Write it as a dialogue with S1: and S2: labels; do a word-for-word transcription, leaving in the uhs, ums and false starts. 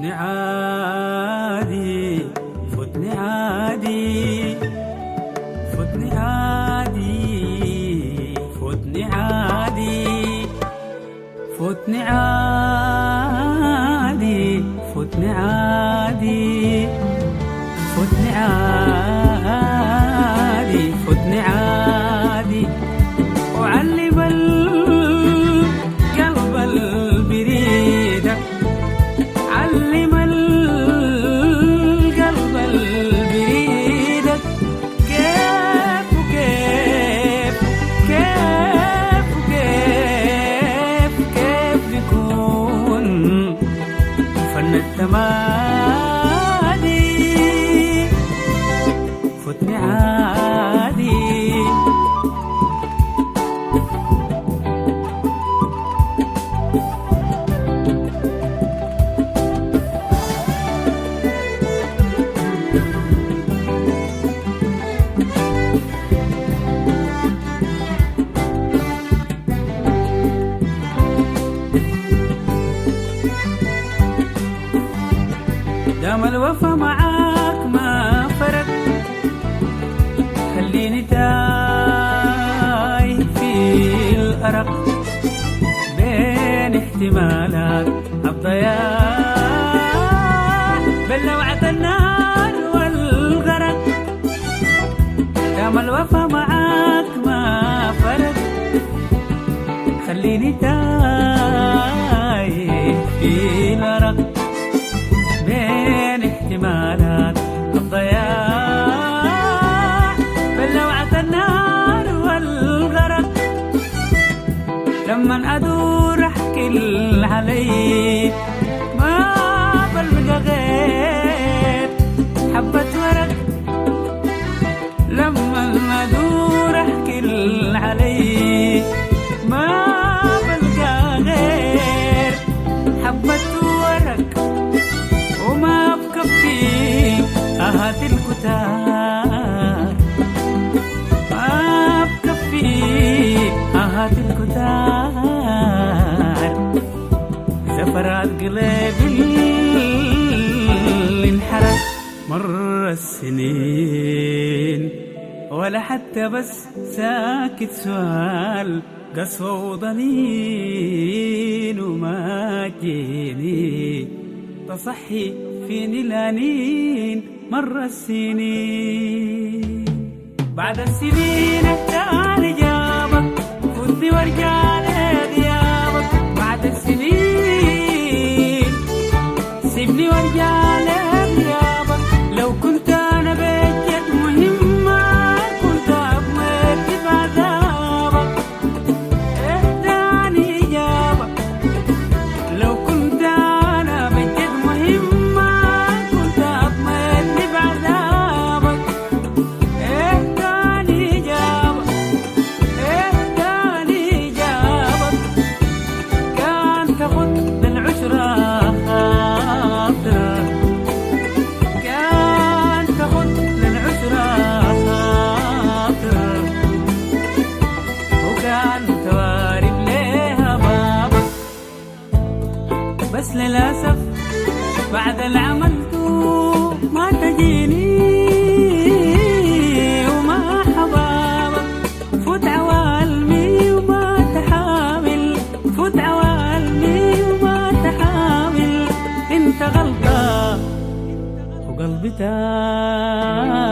S1: فوتني عادي فوتني عادي فوتني عادي فوتني عادي فوتني عادي فوتني عادي فوتني عادي فوتني عادي وعلم القلب البريدة علم القلب البريدة كيف وكيف كيف وكيف كيف يكون فن التمادي فوتني عادي دام الوفا معاك ما فرق خليني تايه في الأرق بين احتمالات الضياع بين لوعة النار والغرق دام الوفا معاك ما فرق خليني تايه في الأرق بين احتمالات الضياع بين لوعة النار والغرق لما أدور أحكي علي ما بلقى غير حبة ورق لما أدور أحكي علي ما بلقى غير حبة ورق وما بكفي أهات الكتار ما بكفي أهات الكتار زفرات قلبي انحرق مر السنين ولا حتى بس ساكت سؤال قسوة وضنين وما جيني تصحي فيني الأنين مر السنين بعد السنين التالي جابك فوتني وارجع لغيابك بعد السنين سيبني وارجع لغيابك لو كنت أنا بجد مهمة كنت أبمت بعذابك اهداني إجابك لو كنت أنا بجد مهمة كنت أبمت بعذابك اهداني إجابك اهداني إجابك كان تاخد للعشرة خاطرك كان تاخد للعشرة خاطرك وكان توارب ليها بابك بس للأسف بعد العملتو ما تجيني وما حبابك فوت عوالمي وما تحاول فوت عوالمي وما تحاول انت غلطة وقلبي تاب